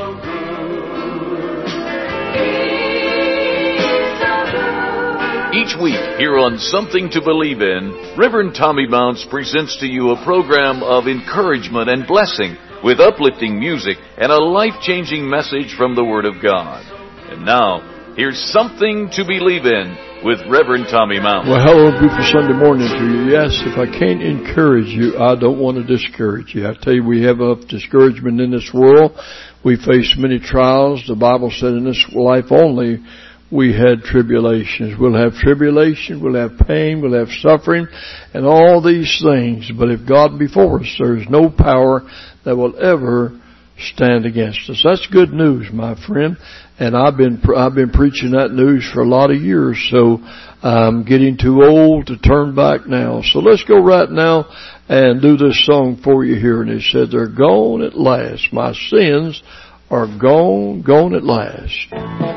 Each week here on Something to Believe In, Reverend Tommy Mounts presents to you a program of encouragement and blessing with uplifting music and a life-changing message from the Word of God. And now, here's Something to Believe In with Reverend Tommy Mounts. Well, hello, beautiful Sunday morning to you. Yes, if I can't encourage you, I don't want to discourage you. I tell you, we have enough discouragement in this world. We face many trials. The Bible said in this life only we had tribulations. We'll have tribulation, we'll have pain, we'll have suffering, and all these things. But if God be for us, there is no power that will ever stand against us. That's good news, my friend. And I've been preaching that news for a lot of years, so I'm getting too old to turn back now. So let's go right now and do this song for you here. And it said, they're gone at last. My sins are gone at last.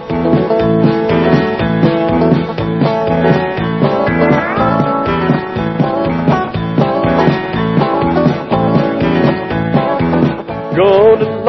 Gone at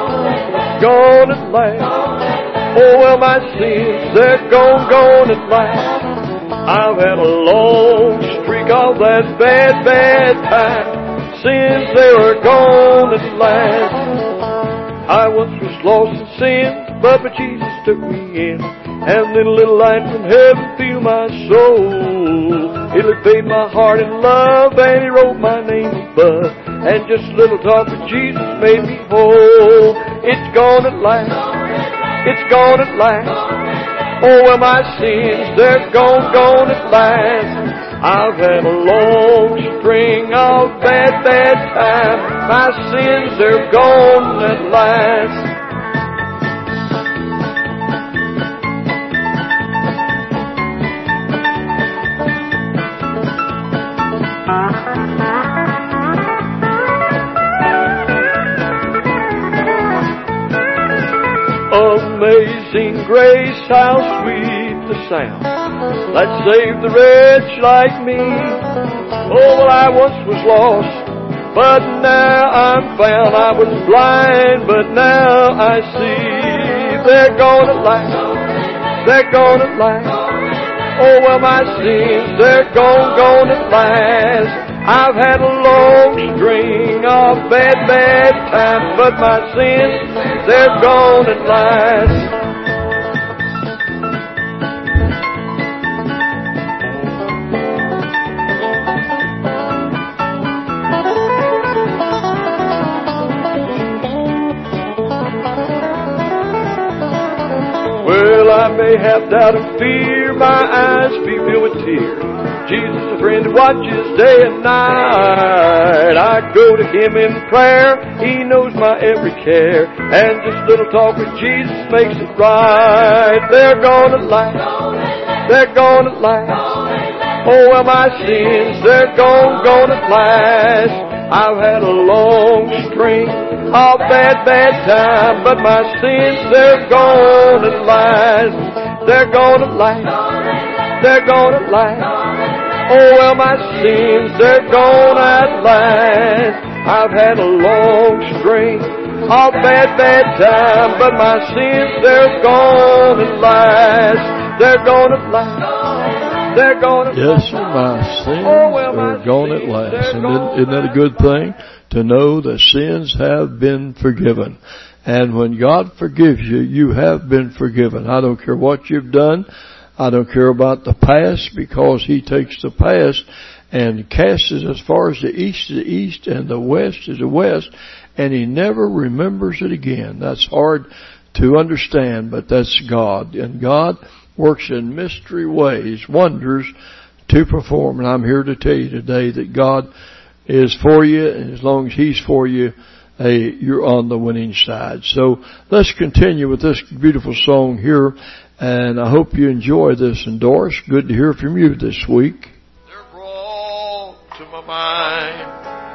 last. Oh, well, my sins, they're gone at last. I've had a long streak of that bad time. Sins, they were gone at last. I once was lost in sin, but Jesus took me in. And then a little light from heaven filled my soul. He paid my heart in love, and He wrote my name above. And just a little talk with Jesus made me whole. It's gone at last. It's gone at last. Oh, well, my sins, they're gone at last. I've had a long string of bad time. My sins, they're gone at last. Amazing grace, how sweet the sound that saved the wretch like me. Oh, well, I once was lost, but now I'm found. I was blind, but now I see. They're gone at last. They're gone at last. Oh, well, my sins, they're gone at last. I've had a long string of bad times, but my sins, they're gone at last. Well, I may have doubt and fear, my eyes be filled with tears. Jesus, a friend who watches day and night. I go to Him in prayer. He knows my every care. And just a little talk with Jesus makes it right. They're gone at last. They're gone at last. Oh, well, my sins, they're gone at last. I've had a long string of bad time, but my sins, they're gone at last. They're gone at last. They're gone at last. Oh, well, my sins, they're gone at last. I've had a long string of bad time, but my sins, they're gone at last. They're gone at last. They're gone at last. Yes, sir, my sins are gone at last. And isn't that a good thing? To know that sins have been forgiven. And when God forgives you, you have been forgiven. I don't care what you've done. I don't care about the past, because He takes the past and casts it as far as the east is the east and the west is the west, and He never remembers it again. That's hard to understand, but that's God. And God works in mystery ways, wonders to perform. And I'm here to tell you today that God is for you, and as long as He's for you, you're on the winning side. So let's continue with this beautiful song here. And I hope you enjoy this, and Doris, good to hear from you this week. They're brought to my mind.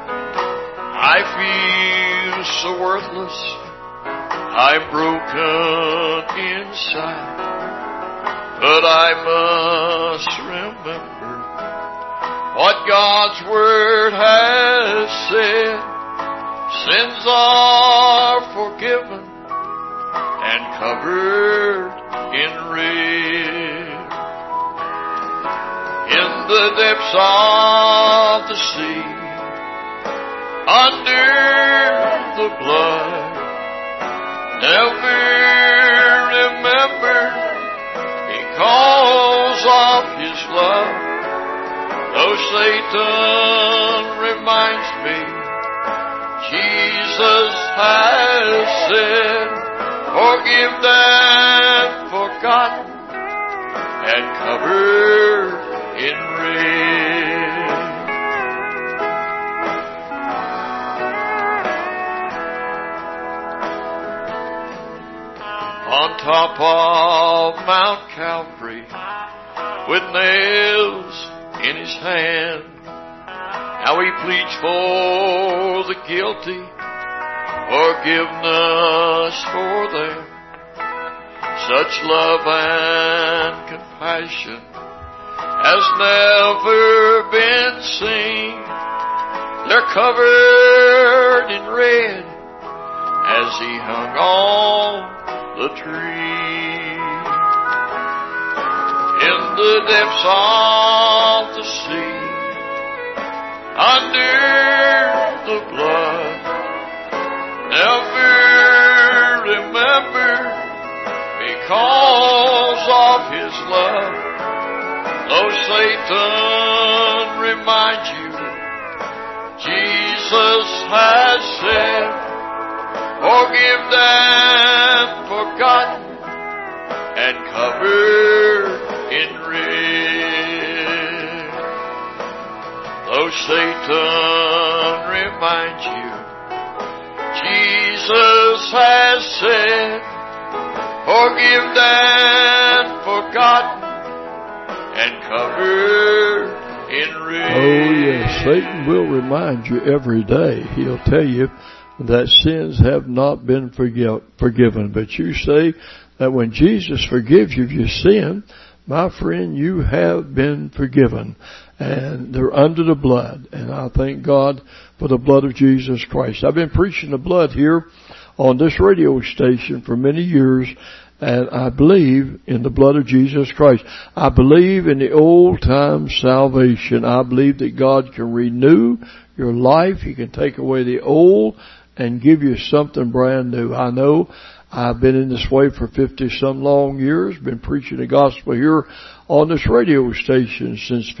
I feel so worthless. I'm broken inside. But I must remember what God's Word has said. Sins are forgiven covered in red. In the depths of the sea, under the blood, never remember because of His love. Though Satan reminds me, Jesus has said, forgiven and forgotten and covered in red. On top of Mount Calvary, with nails in His hand, how He pleads for the guilty, forgiveness for them. Such love and compassion has never been seen. They're covered in red as He hung on the tree. In the depths of the sea, under the blood, never remember because of His love. Though Satan reminds you, Jesus has said, forgiven and forgotten and covered in red. Though Satan reminds you, Jesus has said, forgiven and forgotten and covered in red. Oh yes, Satan will remind you every day. He'll tell you that sins have not been forgiven. But you say that when Jesus forgives you of your sin, my friend, you have been forgiven. And they're under the blood. And I thank God for the blood of Jesus Christ. I've been preaching the blood here on this radio station for many years. And I believe in the blood of Jesus Christ. I believe in the old time salvation. I believe that God can renew your life. He can take away the old and give you something brand new. I know I've been in this way for 50-some long years, been preaching the gospel here on this radio station since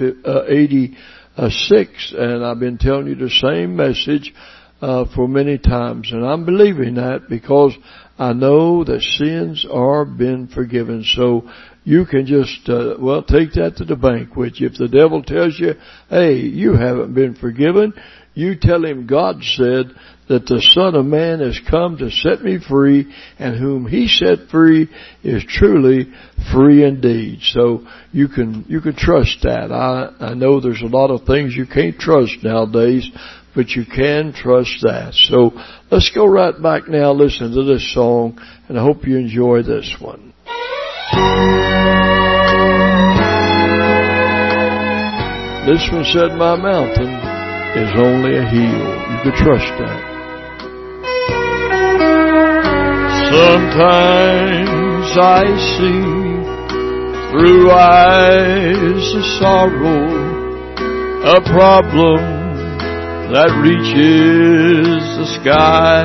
86, and I've been telling you the same message for many times. And I'm believing that because I know that sins are been forgiven. So you can just, take that to the bank with you. If the devil tells you, hey, you haven't been forgiven, you tell him God said that the Son of Man has come to set me free, and whom He set free is truly free indeed. So you can trust that. I know there's a lot of things you can't trust nowadays, but you can trust that. So let's go right back now, listen to this song, and I hope you enjoy this one. This one said, my mountain is only a hill. You can trust that. Sometimes I see through eyes of sorrow a problem that reaches the sky,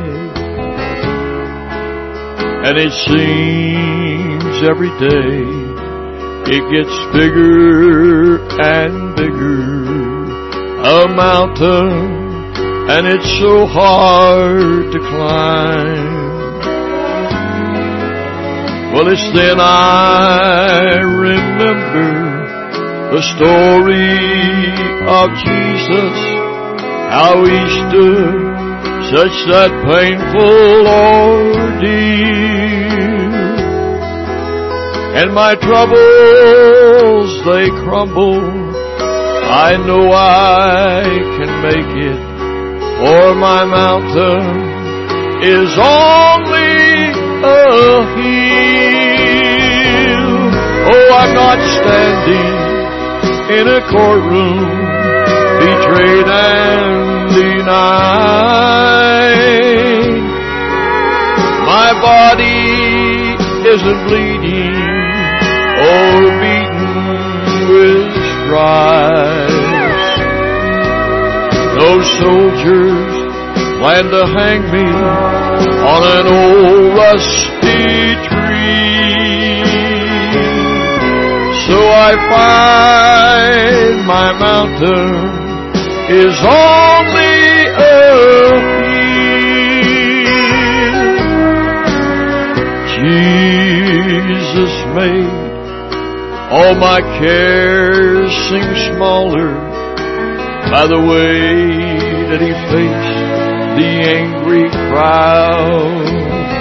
and it seems every day it gets bigger and bigger, a mountain, and it's so hard to climb. Well, it's then I remember the story of Jesus, how He stood such that painful ordeal. And my troubles, they crumble. I know I can make it, for my mountain is only a hill. Oh, I'm not standing in a courtroom, betrayed and denied. My body isn't bleeding or beaten with stripes. No soldiers plan to hang me on an old rusty tree. So I find my mountain is only a hill. Jesus made all my cares seem smaller by the way that He faced the angry crowd.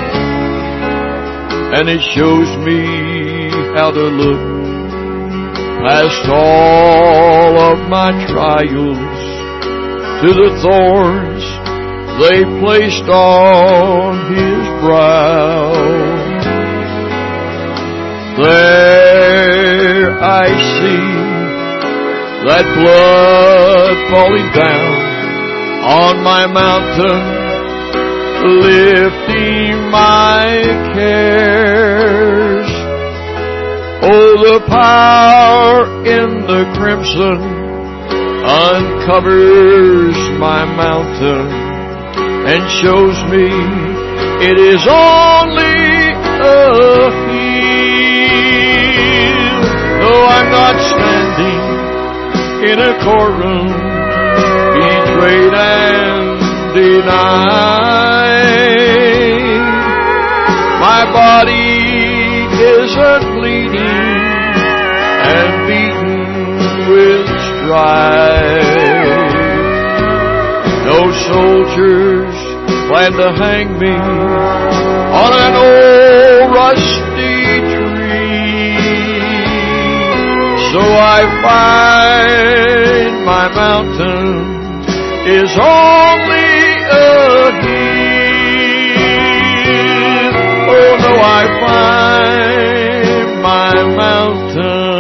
And it shows me how to look past all of my trials to the thorns they placed on His brow. There I see that blood falling down on my mountain, lifting my cares. Oh, the power in the crimson uncovers my mountain and shows me it is only a hill. No, I'm not standing in a courtroom, betrayed and denied. My body isn't bleeding and beaten with stripes. No soldiers plan to hang me on an old rusty tree. So I find my mountain is only a hill. Oh no, I find my mountain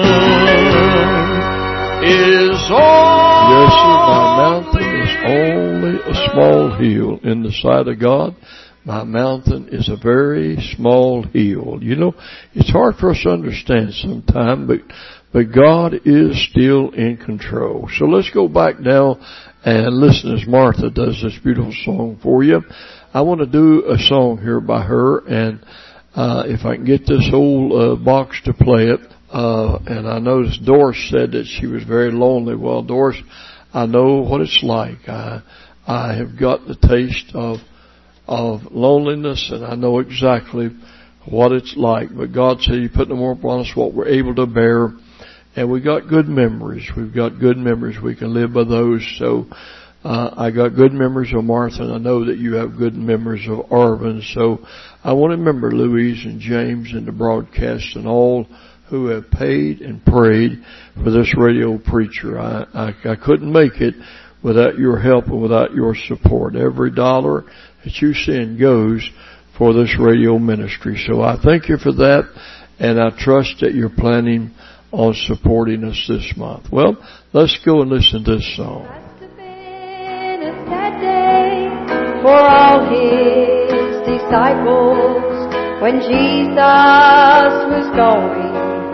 is only... Yes, sir, my mountain is only a small hill in the sight of God. My mountain is a very small hill. You know, it's hard for us to understand sometimes, but God is still in control. So let's go back now and listen as Martha does this beautiful song for you. I want to do a song here by her, and if I can get this old box to play it. And I noticed Doris said that she was very lonely. Well, Doris, I know what it's like. I have got the taste of loneliness, and I know exactly what it's like. But God said He put no more upon us what we're able to bear. And we got good memories. We've got good memories. We can live by those. So I got good memories of Martha, and I know that you have good memories of Arvin. So I want to remember Louise and James and the broadcast and all who have paid and prayed for this radio preacher. I couldn't make it without your help and without your support. Every dollar that you send goes for this radio ministry. So I thank you for that, and I trust that you're planning on supporting us this month. Well, let's go and listen to this song. Must have been a sad day for all His disciples when Jesus was going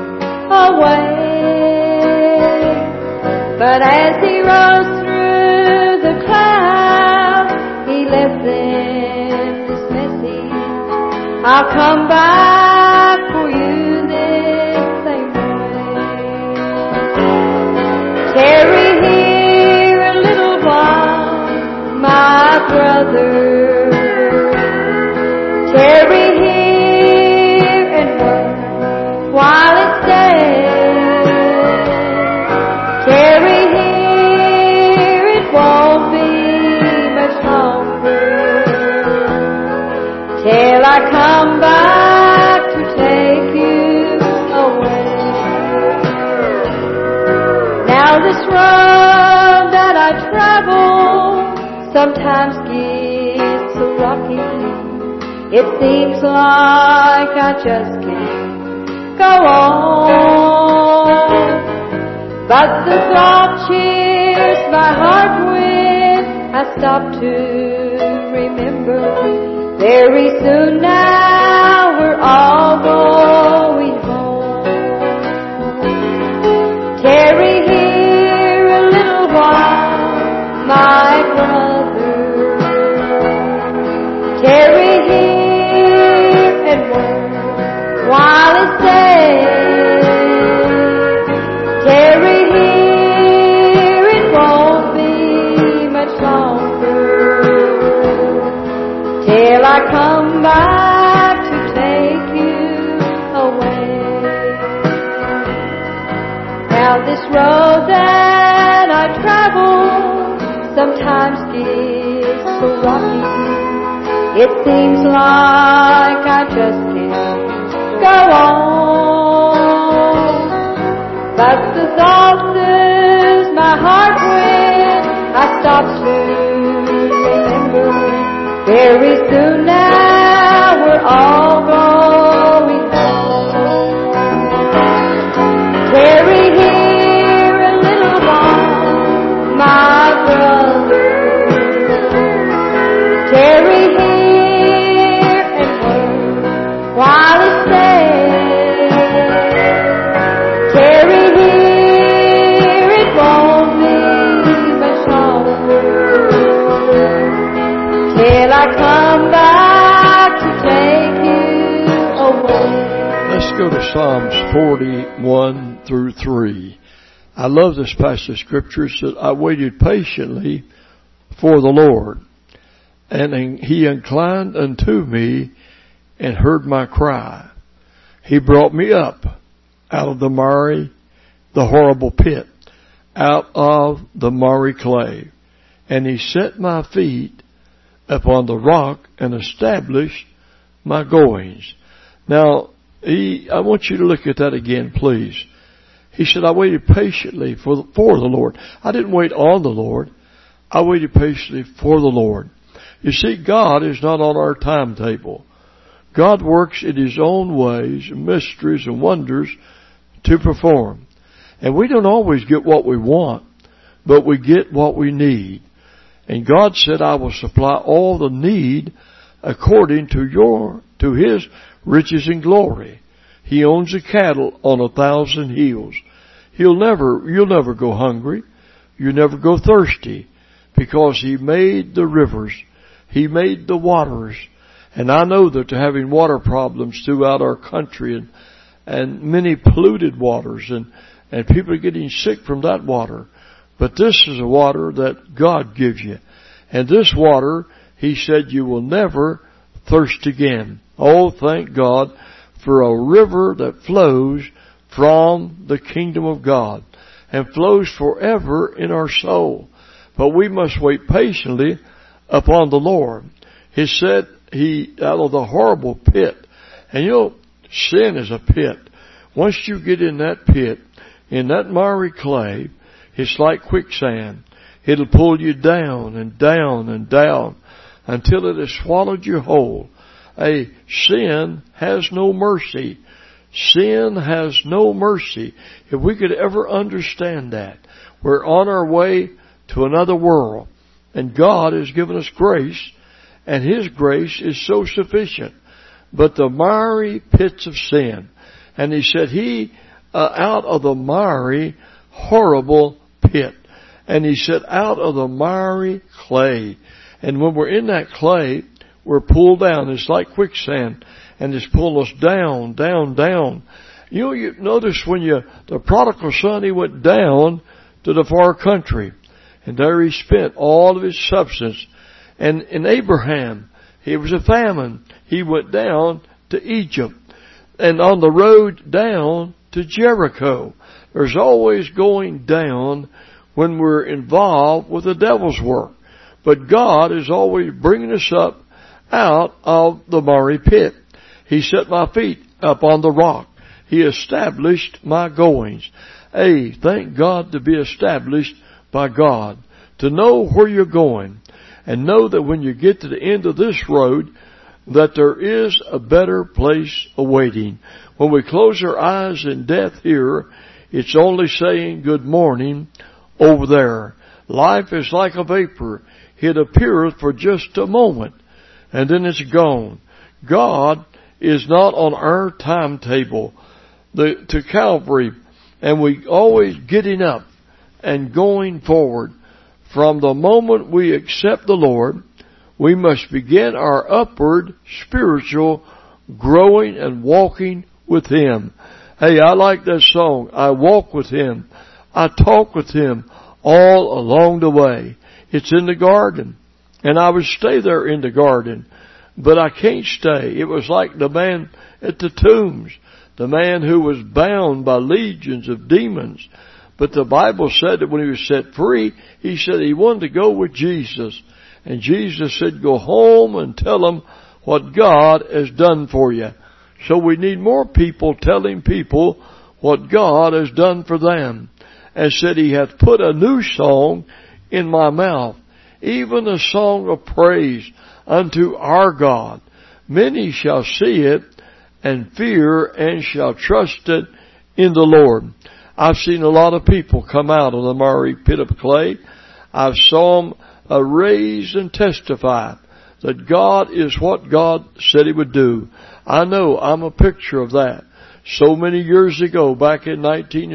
away. But as He rose through the clouds, He left them this message: I'll come back for you this same way. Tarry here a little while, my brother. Tarry here and work while it's day. Tarry here, it won't be much longer till I come back to take you away. Now this road that I travel sometimes gets so rocky. It seems like I just can't go on. But the thought cheers my heart when I stop to remember. Very soon now we're all going I come back to take you away. Now this road that I travel sometimes gets so rocky. It seems like I just can't go on. But the thought fills my heart when I stop to remember. Very soon now we're all going home. Tarry here a little while, my brother. Tarry here and work while it stays. Tarry here, it won't be much longer till I come back to take you away. Let's go to Psalms 41 through 3. I love this passage of Scripture. It says, I waited patiently for the Lord, and He inclined unto me and heard my cry. He brought me up out of the horrible pit, out of the miry clay, and He set my feet upon the rock and established my goings. Now, I want you to look at that again, please. He said, I waited patiently for the Lord. I didn't wait on the Lord. I waited patiently for the Lord. You see, God is not on our timetable. God works in His own ways, mysteries and wonders to perform. And we don't always get what we want, but we get what we need. And God said, I will supply all the need according to His riches and glory. He owns the cattle on 1,000 hills. You'll never go hungry. You'll never go thirsty, because He made the rivers. He made the waters. And I know that they're having water problems throughout our country, and many polluted waters, and people are getting sick from that water. But this is a water that God gives you. And this water, He said, you will never thirst again. Oh, thank God for a river that flows from the kingdom of God and flows forever in our soul. But we must wait patiently upon the Lord. He said out of the horrible pit. And sin is a pit. Once you get in that pit, in that miry clay, it's like quicksand. It'll pull you down and down and down until it has swallowed you whole. Sin has no mercy. Sin has no mercy. If we could ever understand that, we're on our way to another world. And God has given us grace, and His grace is so sufficient. But the miry pits of sin, and He said, out of the miry, horrible pit. And He said, out of the miry clay. And when we're in that clay, we're pulled down. It's like quicksand, and it's pulling us down, down, down. You notice when the prodigal son, he went down to the far country, and there he spent all of his substance. And in Abraham, it was a famine. He went down to Egypt, and on the road down to Jericho. There's always going down when we're involved with the devil's work. But God is always bringing us up out of the miry pit. He set my feet up on the rock. He established my goings. Thank God to be established by God. To know where you're going. And know that when you get to the end of this road, that there is a better place awaiting. When we close our eyes in death here, it's only saying good morning over there. Life is like a vapor. It appeareth for just a moment, and then it's gone. God is not on our timetable to Calvary, and we always getting up and going forward. From the moment we accept the Lord, we must begin our upward spiritual growing and walking with Him. I like that song. I walk with Him. I talk with Him all along the way. It's in the garden. And I would stay there in the garden but I can't stay. It was like the man at the tombs, the man who was bound by legions of demons. But the Bible said that when he was set free, he said he wanted to go with Jesus. And Jesus said, go home and tell them what God has done for you. So we need more people telling people what God has done for them. And said, he hath put a new song in my mouth, even a song of praise unto our God. Many shall see it and fear and shall trust it in the Lord. I've seen a lot of people come out of the miry pit of clay. I've saw them raise and testify that God is what God said He would do. I know I'm a picture of that. So many years ago, back in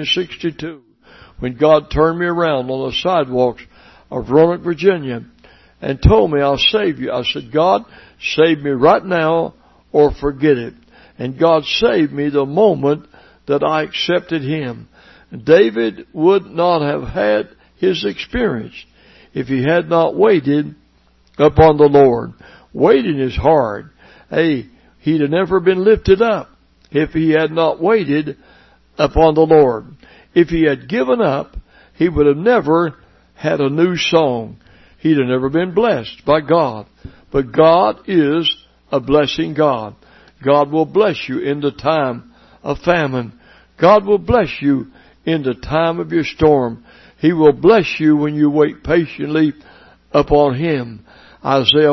1962, when God turned me around on the sidewalks of Roanoke, Virginia, and told me, I'll save you. I said, God, save me right now or forget it. And God saved me the moment that I accepted Him. David would not have had his experience if he had not waited upon the Lord. Waiting is hard. Hey, he'd have never been lifted up if he had not waited upon the Lord. If he had given up, he would have never had a new song. He'd have never been blessed by God. But God is a blessing God. God will bless you in the time of famine. God will bless you in the time of your storm. He will bless you when you wait patiently upon Him. Isaiah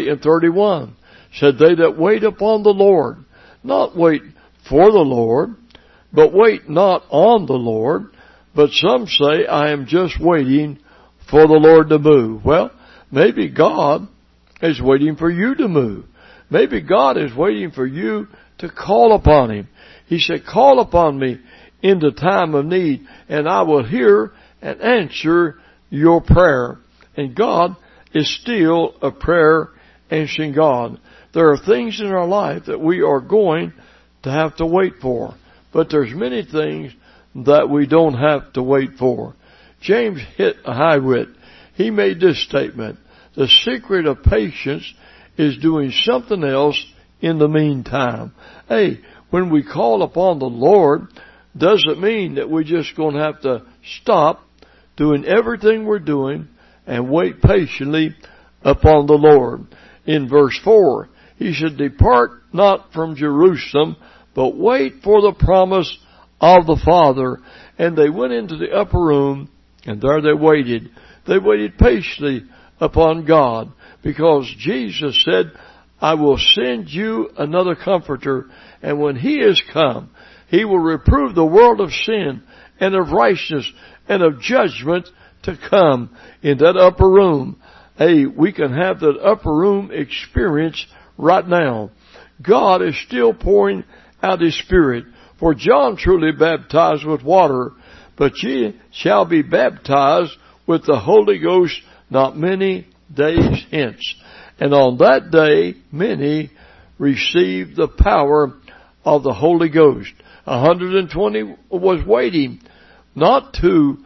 40:31 said, they that wait upon the Lord, not wait for the Lord, but wait not on the Lord. But some say, I am just waiting for the Lord to move. Well, maybe God is waiting for you to move. Maybe God is waiting for you to call upon Him. He said, call upon me in the time of need, and I will hear and answer your prayer. And God is still a prayer answering God. There are things in our life that we are going to have to wait for. But there's many things that we don't have to wait for. James Hewitt, he made this statement. The secret of patience is doing something else in the meantime. Hey, when we call upon the Lord, doesn't mean that we're just going to have to stop doing everything we're doing and wait patiently upon the Lord. In verse 4, he said, depart not from Jerusalem, but wait for the promise of the Father. And they went into the upper room, and there they waited. They waited patiently upon God, because Jesus said, I will send you another Comforter, and when He is come, He will reprove the world of sin and of righteousness and of judgment to come. In that upper room, hey, we can have that upper room experience right now. God is still pouring out His Spirit. For John truly baptized with water, but ye shall be baptized with the Holy Ghost not many days hence. And on that day, many received the power of the Holy Ghost. 120 was waiting. Not to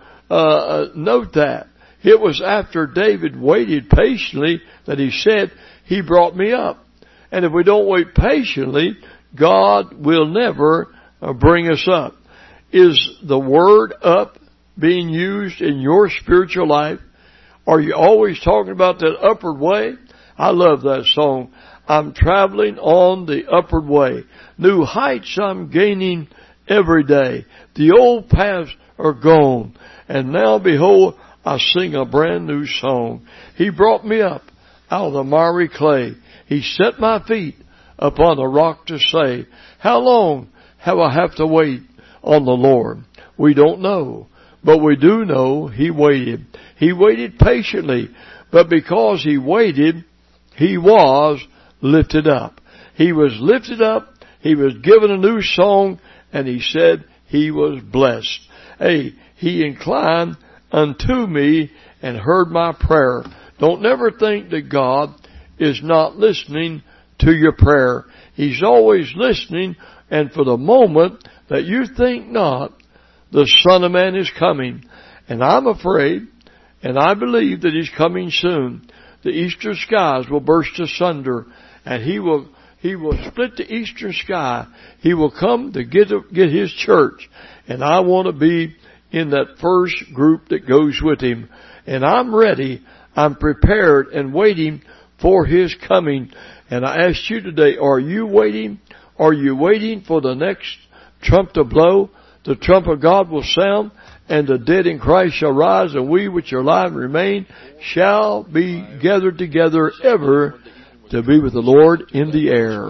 note that. It was after David waited patiently that he said, He brought me up. And if we don't wait patiently, God will never bring us up. Is the word up being used in your spiritual life? Are you always talking about that upward way? I love that song. I'm traveling on the upward way. New heights I'm gaining every day. The old paths are gone. And now behold, I sing a brand new song. He brought me up out of the miry clay. He set my feet upon a rock to say, how long have I have to wait on the Lord? We don't know. But we do know He waited. He waited patiently. But because He waited, He was lifted up. He was lifted up. He was given a new song. And He said He was blessed. Hey, He inclined unto me and heard my prayer. Don't never think that God is not listening to your prayer. He's always listening. And for the moment that you think not, the Son of Man is coming. And I'm afraid, and I believe that He's coming soon. The eastern skies will burst asunder, and He will split the eastern sky. He will come to get His church. And I want to be in that first group that goes with Him. And I'm ready. I'm prepared and waiting for His coming. And I ask you today, are you waiting? Are you waiting for the next trump to blow? The trump of God will sound, and the dead in Christ shall rise, and we which are alive and remain shall be gathered together ever to be with the Lord in the air.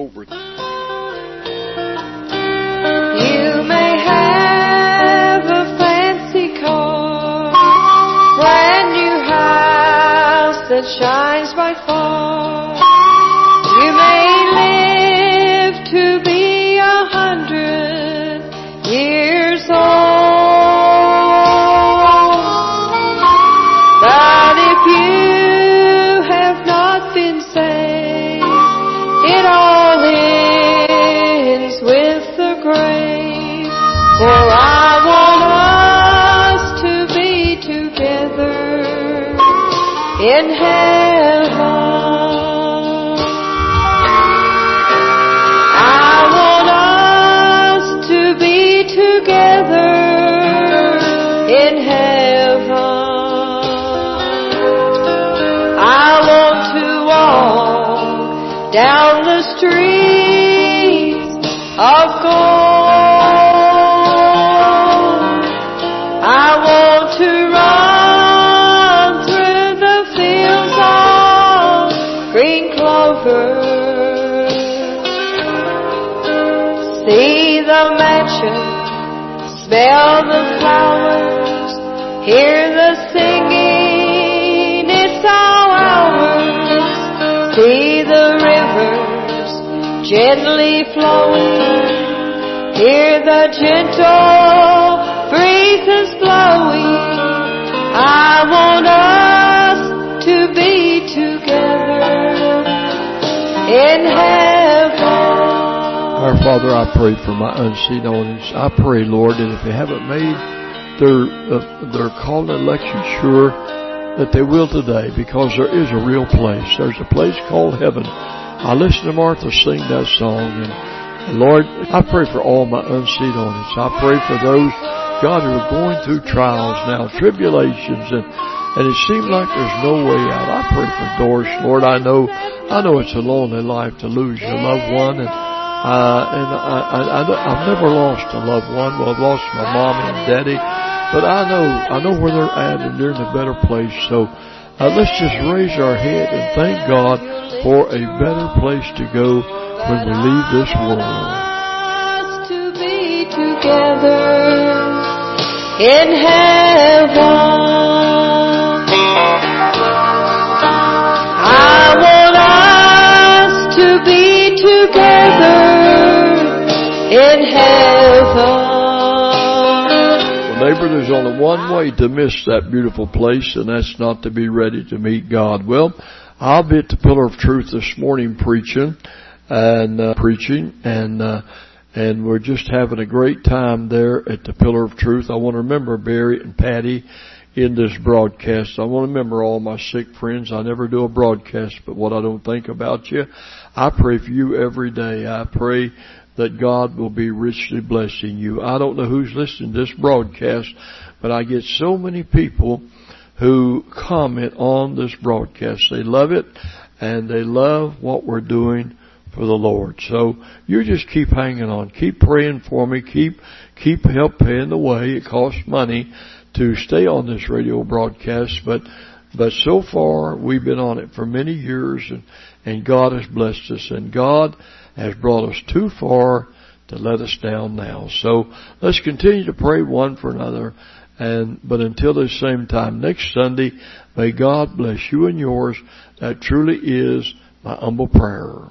You may have a fancy car, brand new house that shines by far. You may live to be 100 years old, but if you have not been saved, it all ends with the grave. For I want us to be together in heaven. I want us to be together in heaven. I want to walk down the streets of gold. I want to run through the fields of green clover, see the mansion, smell the flowers, hear the singing, it's all ours. See the rivers gently flowing, hear the gentle breezes blowing. I want us to be together in heaven. Our Father, I pray for my unseen audience. I pray, Lord, that if they haven't made their call and election sure, that they will today, because there is a real place. There's a place called heaven. I listened to Martha sing that song, and Lord, I pray for all my unseen audience. I pray for those, God, who are going through trials now, tribulations, and it seems like there's no way out. I pray for Doris, Lord. I know it's a lonely life to lose your loved one, and I've never lost a loved one. Well, I've lost my mom and daddy, but I know where they're at, and they're in a better place. So let's just raise our head and thank God for a better place to go when we leave this world. To be together in heaven. I want us to be together in heaven. Well, neighbor, there's only one way to miss that beautiful place, and that's not to be ready to meet God. Well, I'll be at the Pillar of Truth this morning preaching, and we're just having a great time there at the Pillar of Truth. I want to remember Barry and Patty in this broadcast. I want to remember all my sick friends. I never do a broadcast, but what I don't think about you. I pray for you every day. I pray that God will be richly blessing you. I don't know who's listening to this broadcast, but I get so many people who comment on this broadcast. They love it, and they love what we're doing for the Lord. So you just keep hanging on. Keep praying for me. Keep help paying the way. It costs money to stay on this radio broadcast, but so far we've been on it for many years, and God has blessed us, and God has brought us too far to let us down now. So let's continue to pray one for another. But until the same time next Sunday, may God bless you and yours. That truly is my humble prayer.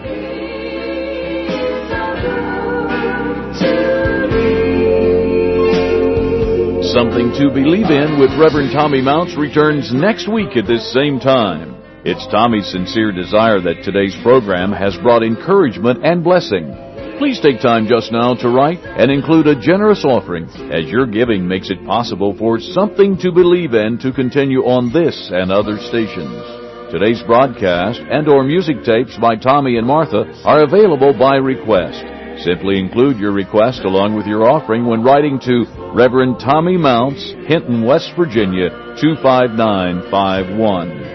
Something to Believe In with Reverend Tommy Mounts returns next week at this same time. It's Tommy's sincere desire that today's program has brought encouragement and blessing. Please take time just now to write and include a generous offering, as your giving makes it possible for Something to Believe In to continue on this and other stations. Today's broadcast and or music tapes by Tommy and Martha are available by request. Simply include your request along with your offering when writing to Reverend Tommy Mounts, Hinton, West Virginia, 25951.